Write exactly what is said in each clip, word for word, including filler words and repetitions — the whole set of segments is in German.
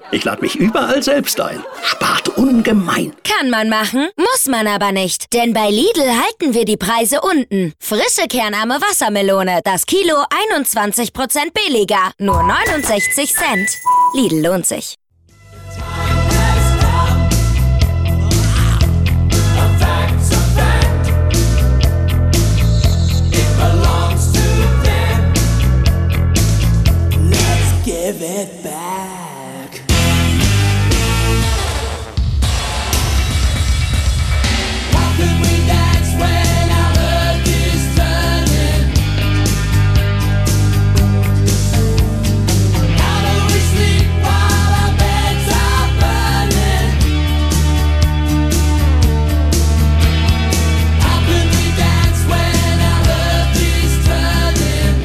Ich lade mich überall selbst ein. Spart ungemein. Kann man machen, muss man aber nicht. Denn bei Lidl halten wir die Preise unten. Frische kernarme Wassermelone, das Kilo einundzwanzig Prozent billiger. Nur neunundsechzig Cent. Lidl lohnt sich. Give it back. How can we dance when our earth is turning? How do we sleep while our beds are burning? How can we dance when our earth is turning?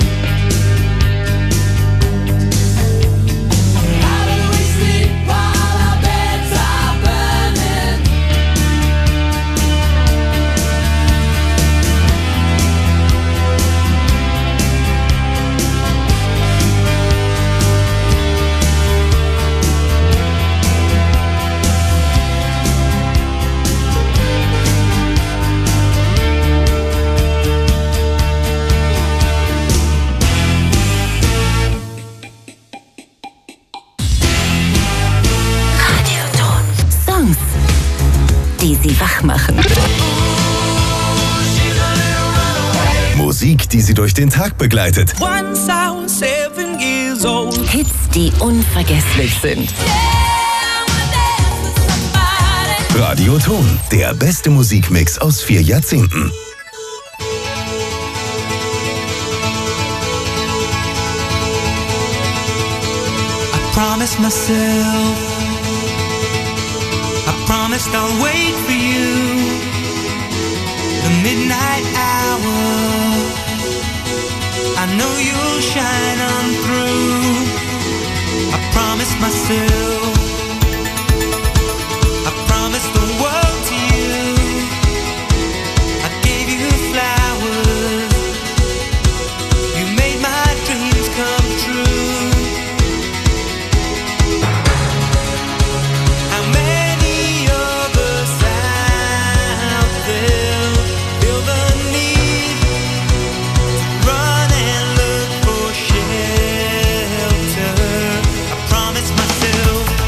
Die sie wach machen. Musik, die sie durch den Tag begleitet. Once I was seven years old. Hits, die unvergesslich sind. Radioton, der beste Musikmix aus vier Jahrzehnten. I promised myself, I promised I'll wait for you. The midnight hour, I know you'll shine on through. I promised myself, I promised the world to you. I gave you flowers, you made my dreams come true. How many of us out there feel the need to run and look for shelter? I promised myself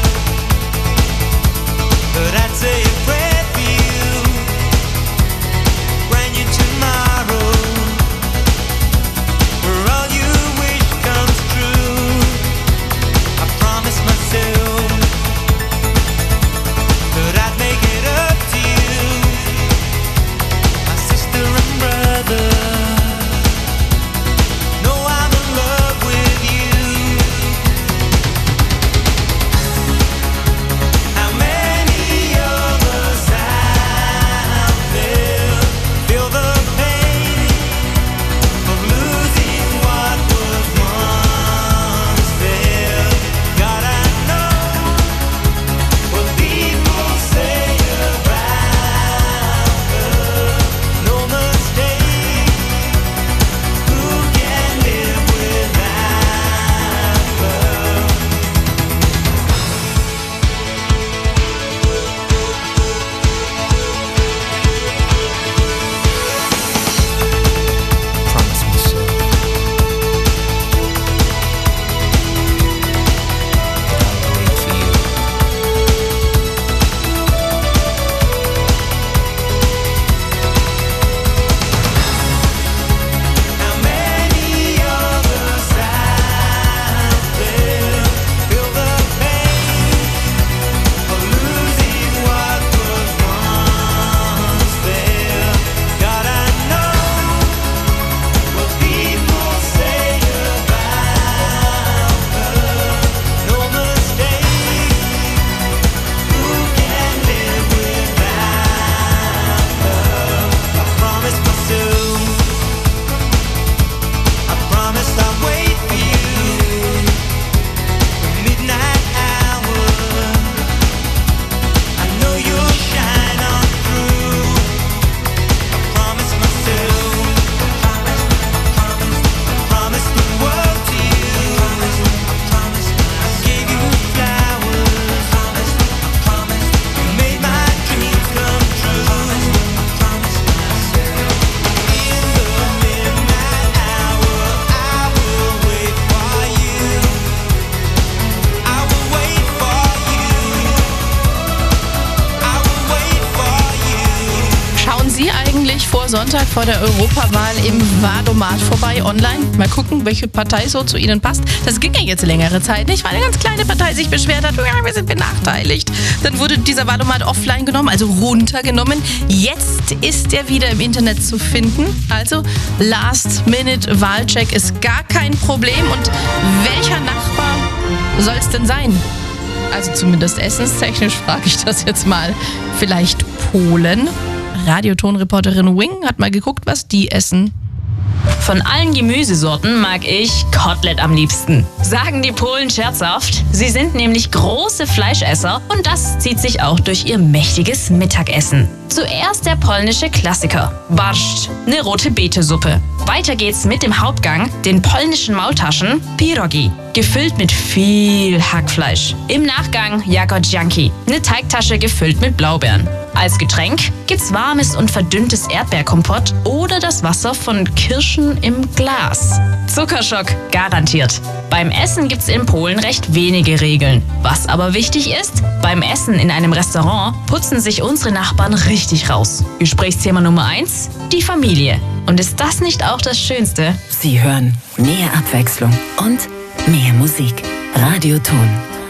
vor Sonntag, vor der Europawahl im Wahlomat vorbei online. Mal gucken, welche Partei so zu Ihnen passt. Das ging ja jetzt längere Zeit nicht, weil eine ganz kleine Partei sich beschwert hat, ja, wir sind benachteiligt. Dann wurde dieser Wahlomat offline genommen, also runtergenommen. Jetzt ist er wieder im Internet zu finden. Also Last-Minute-Wahlcheck ist gar kein Problem. Und welcher Nachbar soll es denn sein? Also zumindest essenstechnisch frage ich das jetzt mal. Vielleicht Polen? Radiotonreporterin Wing hat mal geguckt, was die essen. Von allen Gemüsesorten mag ich Kotelett am liebsten. Sagen die Polen scherzhaft. Sie sind nämlich große Fleischesser und das zieht sich auch durch ihr mächtiges Mittagessen. Zuerst der polnische Klassiker, Barszcz, eine rote Beetesuppe. Weiter geht's mit dem Hauptgang, den polnischen Maultaschen, Pierogi, gefüllt mit viel Hackfleisch. Im Nachgang Jagodzianki, eine Teigtasche gefüllt mit Blaubeeren. Als Getränk gibt's warmes und verdünntes Erdbeerkompott oder das Wasser von Kirschen im Glas. Zuckerschock garantiert. Beim Essen gibt's in Polen recht wenige Regeln. Was aber wichtig ist, beim Essen in einem Restaurant putzen sich unsere Nachbarn richtig raus. Gesprächsthema Nummer eins, die Familie. Und ist das nicht auch das Schönste? Sie hören mehr Abwechslung und mehr Musik. Radioton.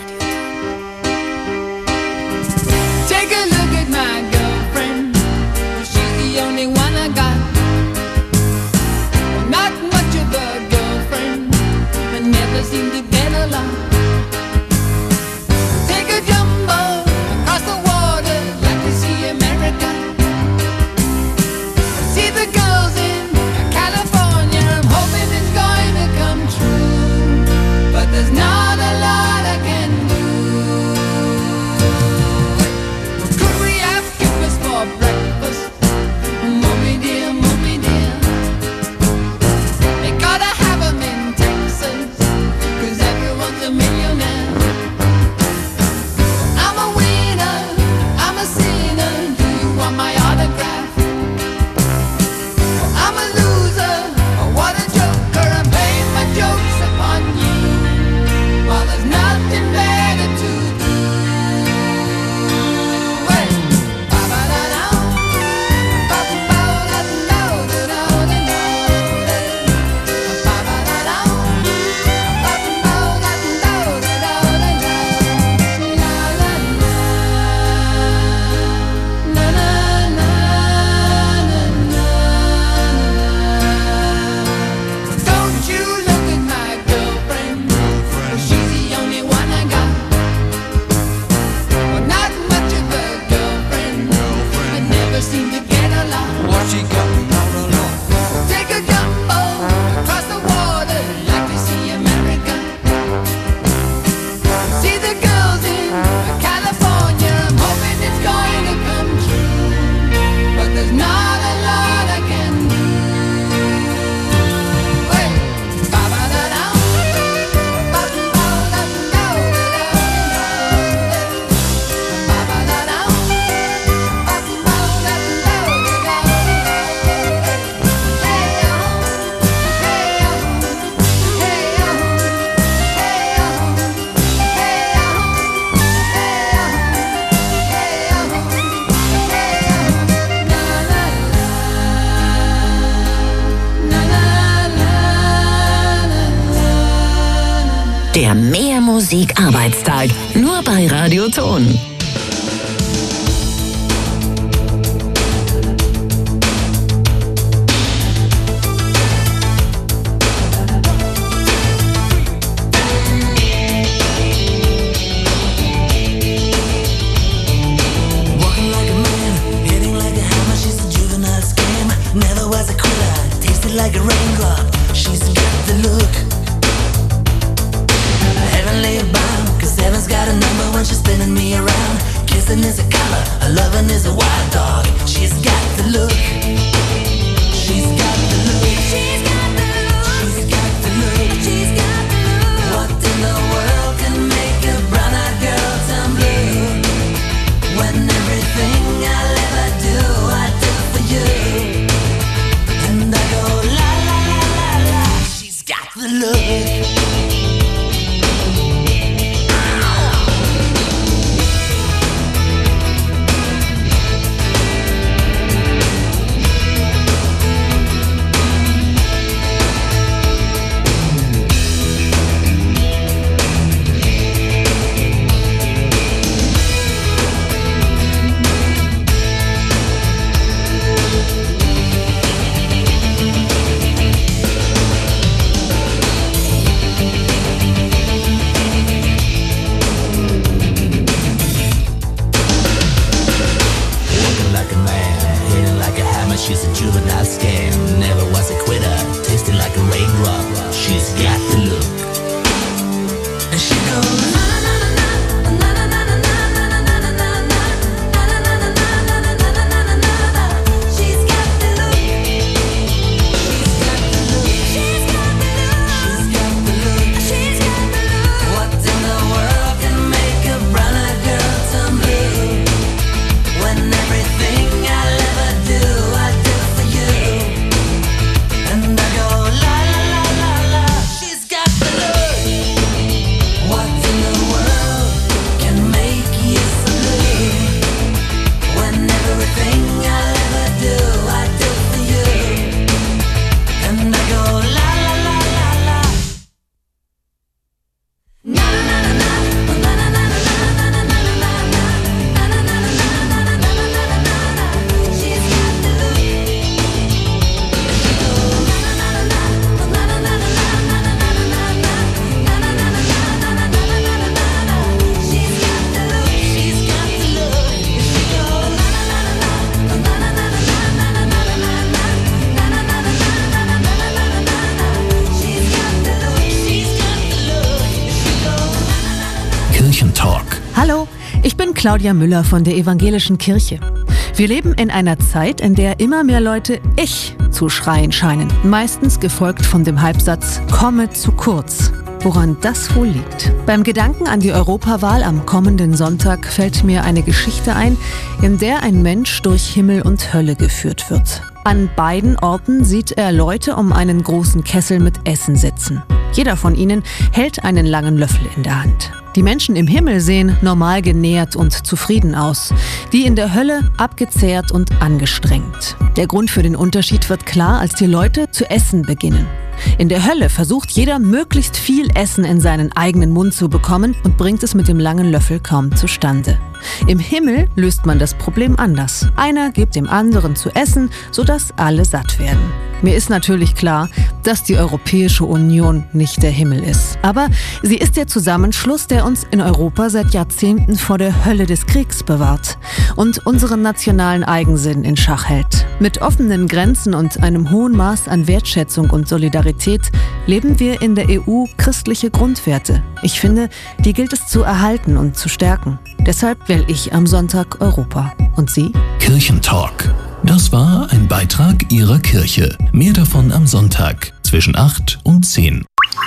Take a look at my girlfriend. She's the only one I got. Not much of a girlfriend, but never seem to get along. Take a jumbo across the water, like to see America. See the girls in California, I'm hoping it's going to come true. But there's not a lot I can do. Could we have kippers for breakfast? Mommy dear, mommy dear. They gotta have 'em in Texas, 'cause everyone's a millionaire. I'm a winner, I'm a sinner, do you want my autograph? I'm a loser, what a joker, I'm playing my jokes upon you. Well, there's nothing better to do. Hey, ba-ba-da-da, ba-ba-da-da-da-da-da-da-da-da. Ba-ba-da-da, ba-ba-da-da-da-da-da-da-da-da-da-da-da-da. Don't you look at my girlfriend, she's the only one I got. Well, not much of a girlfriend, I never seem to get along. What she got not alone? Take a jumbo across the water, like to see America. See the girls in California, I'm hoping it's going to come true. But there's not a lot I can do. Hey, ba-ba-da-da, ba-ba-da-da-da-da-da-da. Ba-ba-da-da, Der Mehr Musik Arbeitstag. Nur bei Radioton. Walking like a man, hitting like a hammer. She's a juvenile scam. Never was a quitter, tasted like a raindrop. She's got the look. Heavenly bound, 'cause heaven's got a number when she's spinning me around. Kissing is a color, her loving is a wild dog. She's got the look. She's got the look. She's got the look. She's got the look. She's got the look. What in the world can make a brown-eyed girl turn blue? When everything I'll ever do, I do for you. And I go la la la la la. She's got the look. Kirchentalk. Hallo, ich bin Claudia Müller von der Evangelischen Kirche. Wir leben in einer Zeit, in der immer mehr Leute Ich zu schreien scheinen. Meistens gefolgt von dem Halbsatz Komme zu kurz. Woran das wohl liegt? Beim Gedanken an die Europawahl am kommenden Sonntag fällt mir eine Geschichte ein, in der ein Mensch durch Himmel und Hölle geführt wird. An beiden Orten sieht er Leute um einen großen Kessel mit Essen sitzen. Jeder von ihnen hält einen langen Löffel in der Hand. Die Menschen im Himmel sehen normal genährt und zufrieden aus. Die in der Hölle abgezehrt und angestrengt. Der Grund für den Unterschied wird klar, als die Leute zu essen beginnen. In der Hölle versucht jeder, möglichst viel Essen in seinen eigenen Mund zu bekommen und bringt es mit dem langen Löffel kaum zustande. Im Himmel löst man das Problem anders. Einer gibt dem anderen zu essen, sodass alle satt werden. Mir ist natürlich klar, dass die Europäische Union nicht der Himmel ist. Aber sie ist der Zusammenschluss, der uns in Europa seit Jahrzehnten vor der Hölle des Kriegs bewahrt und unseren nationalen Eigensinn in Schach hält. Mit offenen Grenzen und einem hohen Maß an Wertschätzung und Solidarität leben wir in der E U christliche Grundwerte. Ich finde, die gilt es zu erhalten und zu stärken. Deshalb wähle ich am Sonntag Europa. Und Sie? Kirchentalk. Das war ein Beitrag Ihrer Kirche. Mehr davon am Sonntag zwischen acht und zehn.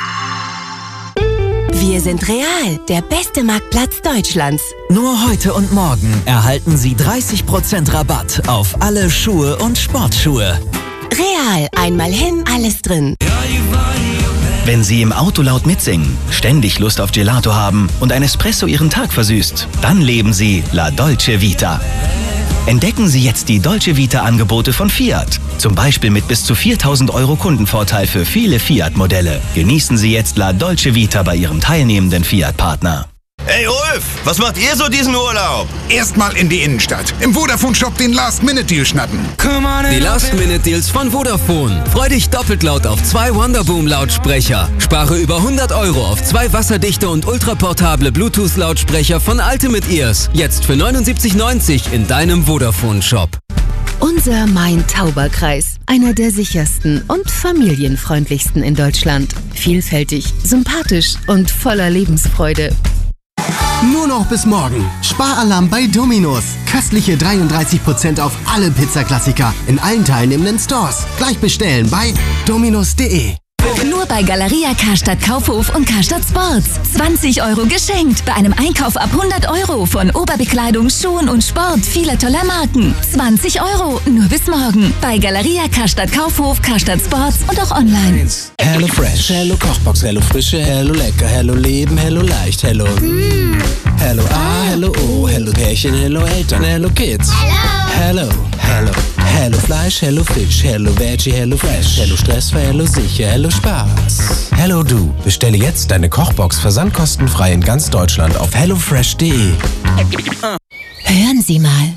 Wir sind Real, der beste Marktplatz Deutschlands. Nur heute und morgen erhalten Sie dreißig Prozent Rabatt auf alle Schuhe und Sportschuhe. Real, einmal hin, alles drin. Wenn Sie im Auto laut mitsingen, ständig Lust auf Gelato haben und ein Espresso Ihren Tag versüßt, dann leben Sie La Dolce Vita. Entdecken Sie jetzt die Dolce Vita-Angebote von Fiat. Zum Beispiel mit bis zu viertausend Euro Kundenvorteil für viele Fiat-Modelle. Genießen Sie jetzt La Dolce Vita bei Ihrem teilnehmenden Fiat-Partner. Hey Ulf, was macht ihr so diesen Urlaub? Erstmal in die Innenstadt. Im Vodafone-Shop den Last-Minute-Deal schnappen. Die Last-Minute-Deals von Vodafone. Freu dich doppelt laut auf zwei Wonderboom-Lautsprecher. Spare über hundert Euro auf zwei wasserdichte und ultraportable Bluetooth-Lautsprecher von Ultimate Ears. Jetzt für neunundsiebzig neunzig in deinem Vodafone-Shop. Unser Main-Tauber-Kreis. Einer der sichersten und familienfreundlichsten in Deutschland. Vielfältig, sympathisch und voller Lebensfreude. Nur noch bis morgen. Sparalarm bei Domino's. Köstliche dreiunddreißig Prozent auf alle Pizzaklassiker in allen teilnehmenden Stores. Gleich bestellen bei dominos punkt de. Nur bei Galeria Karstadt Kaufhof und Karstadt Sports. zwanzig Euro geschenkt bei einem Einkauf ab hundert Euro von Oberbekleidung, Schuhen und Sport vieler toller Marken. zwanzig Euro nur bis morgen bei Galeria Karstadt Kaufhof, Karstadt Sports und auch online. Hello Fresh, Hello Kochbox, Hello Frische, Hello Lecker, Hello Leben, Hello Leicht, Hello mm. Hello A, Hello O, Hello Pärchen, Hello Eltern, Hello Kids. Hello, Hello, Hello Fleisch, Hello Fisch, Hello Veggie, Hello Fresh, Hello Stressfrei, Hello Sicher, Hello Spaß. Hello Du, bestelle jetzt deine Kochbox versandkostenfrei in ganz Deutschland auf hellofresh punkt de. Hören Sie mal.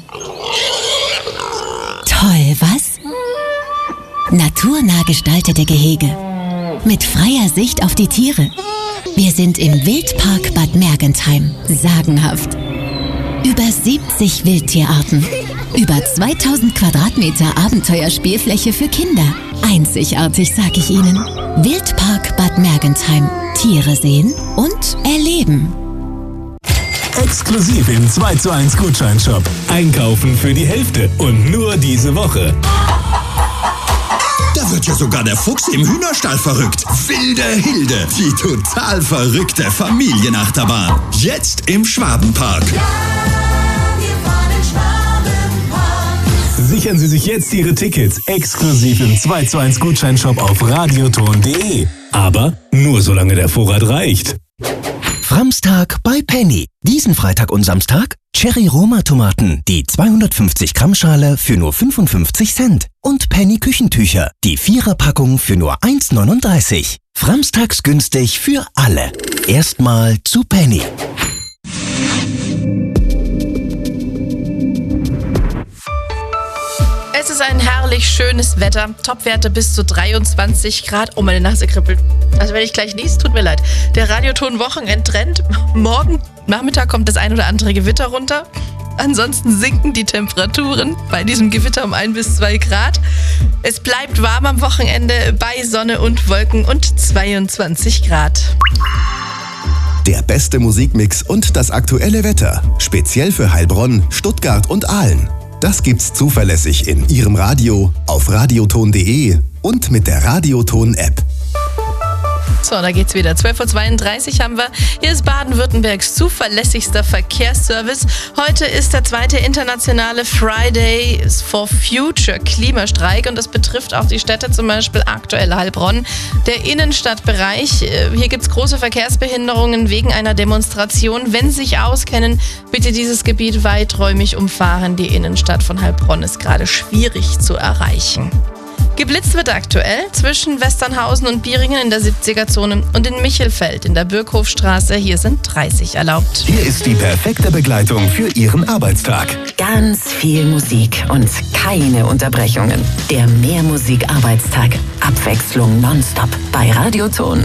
Toll, was? Naturnah gestaltete Gehege. Mit freier Sicht auf die Tiere. Wir sind im Wildpark Bad Mergentheim. Sagenhaft. Über siebzig Wildtierarten. Über zweitausend Quadratmeter Abenteuerspielfläche für Kinder. Einzigartig, sag ich Ihnen. Wildpark Bad Mergentheim. Tiere sehen und erleben. Exklusiv im zwei zu eins Gutscheinshop. Einkaufen für die Hälfte und nur diese Woche. Da wird ja sogar der Fuchs im Hühnerstall verrückt. Wilde Hilde, die total verrückte Familienachterbahn. Jetzt im Schwabenpark. Sichern Sie sich jetzt Ihre Tickets exklusiv im zwei zu eins Gutscheinshop auf radioton punkt de. Aber nur solange der Vorrat reicht. Framstag bei Penny. Diesen Freitag und Samstag Cherry Roma Tomaten, die zweihundertfünfzig Gramm Schale für nur fünfundfünfzig Cent. Und Penny Küchentücher, die Viererpackung für nur eins neununddreißig. Framstags günstig für alle. Erstmal zu Penny. Es ist ein herrlich schönes Wetter. Topwerte bis zu dreiundzwanzig Grad. Oh, meine Nase kribbelt. Also wenn ich gleich nies, tut mir leid. Der Radioton Wochenendtrend. Morgen Nachmittag kommt das ein oder andere Gewitter runter. Ansonsten sinken die Temperaturen bei diesem Gewitter um ein bis zwei Grad. Es bleibt warm am Wochenende bei Sonne und Wolken und zweiundzwanzig Grad. Der beste Musikmix und das aktuelle Wetter. Speziell für Heilbronn, Stuttgart und Aalen. Das gibt's zuverlässig in Ihrem Radio, auf radioton punkt de und mit der Radioton-App. So, da geht's wieder. zwölf Uhr zweiunddreißig haben wir. Hier ist Baden-Württembergs zuverlässigster Verkehrsservice. Heute ist der zweite internationale Fridays for Future Klimastreik und das betrifft auch die Städte, zum Beispiel aktuell Heilbronn. Der Innenstadtbereich, hier gibt's große Verkehrsbehinderungen wegen einer Demonstration. Wenn Sie sich auskennen, bitte dieses Gebiet weiträumig umfahren. Die Innenstadt von Heilbronn ist gerade schwierig zu erreichen. Geblitzt wird aktuell zwischen Westernhausen und Bieringen in der siebziger-Zone und in Michelfeld in der Birkhofstraße. Hier sind dreißig erlaubt. Hier ist die perfekte Begleitung für Ihren Arbeitstag. Ganz viel Musik und keine Unterbrechungen. Der Mehrmusik-Arbeitstag. Abwechslung nonstop bei Radioton.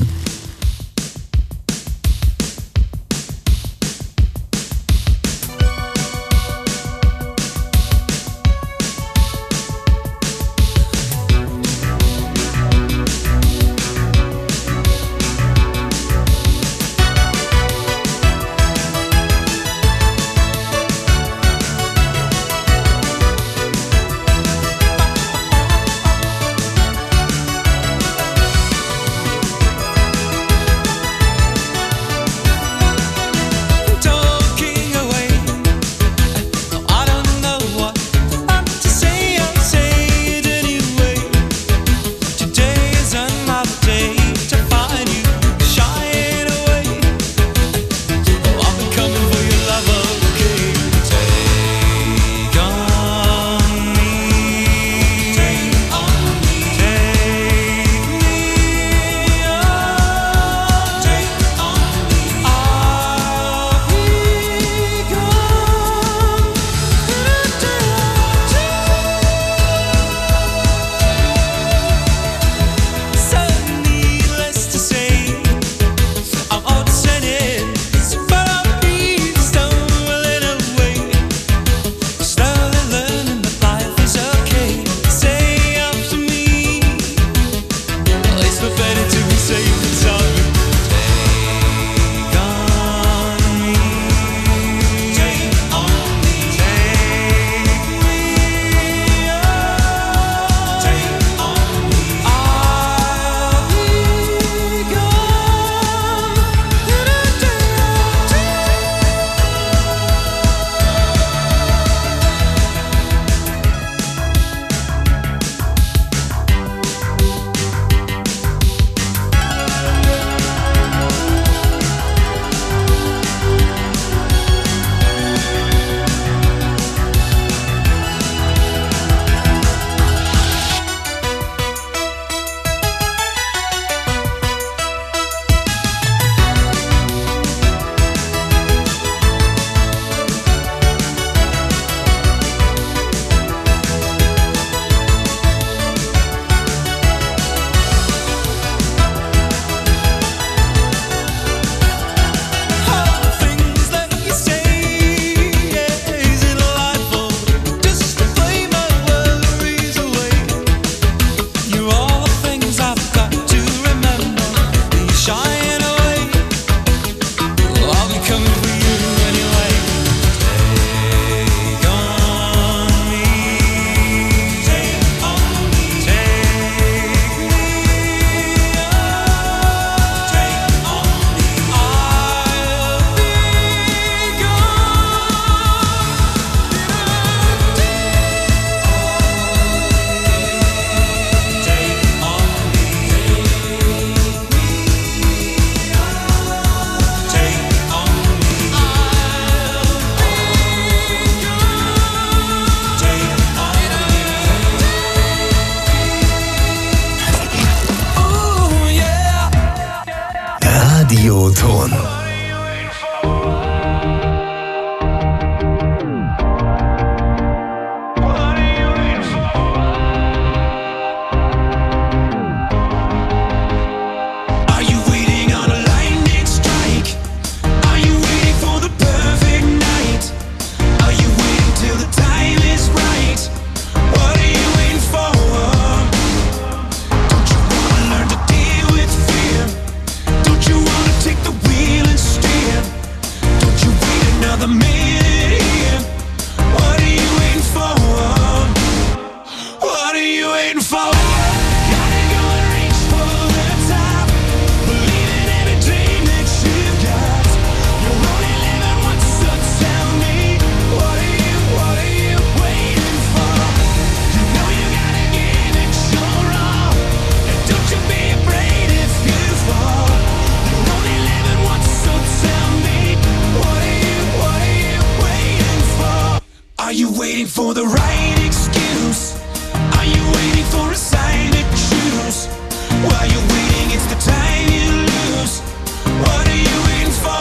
Are you waiting for the right excuse? Are you waiting for a sign to choose? While you're waiting, it's the time you lose. What are you waiting for?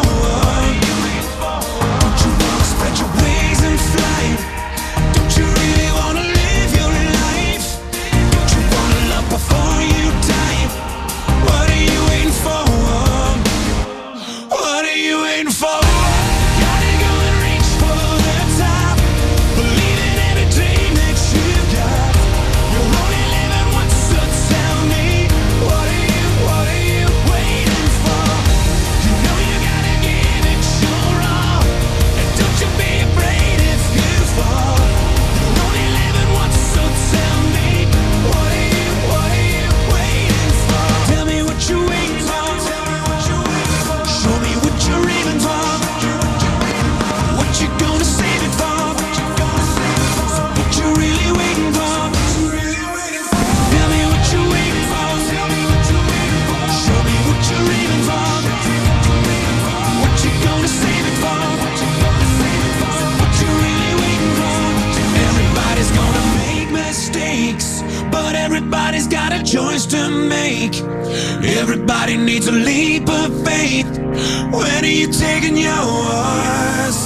Don't you wanna spread your wings and fly? Don't you really wanna live your life? Don't you wanna love before you die? What are you waiting for? What are you waiting for? Gotta go and reach for the top. Believe in every dream that you've got. You're only living once, so tell me, what are you, what are you waiting for? You know you gotta give it your all. And don't you be afraid if you fall. You're only living once, so tell me, what are you, what are you waiting for? Tell me what you're waiting for. Show me what you're aiming for. What you gonna save it for? What you really waiting for? Tell me what you're waiting for. Show me what you're aiming for. What you gonna save it for? What you really waiting for? Everybody's gonna make mistakes, but everybody's got a choice to make. Everybody needs a leap of faith. When are you taking yours?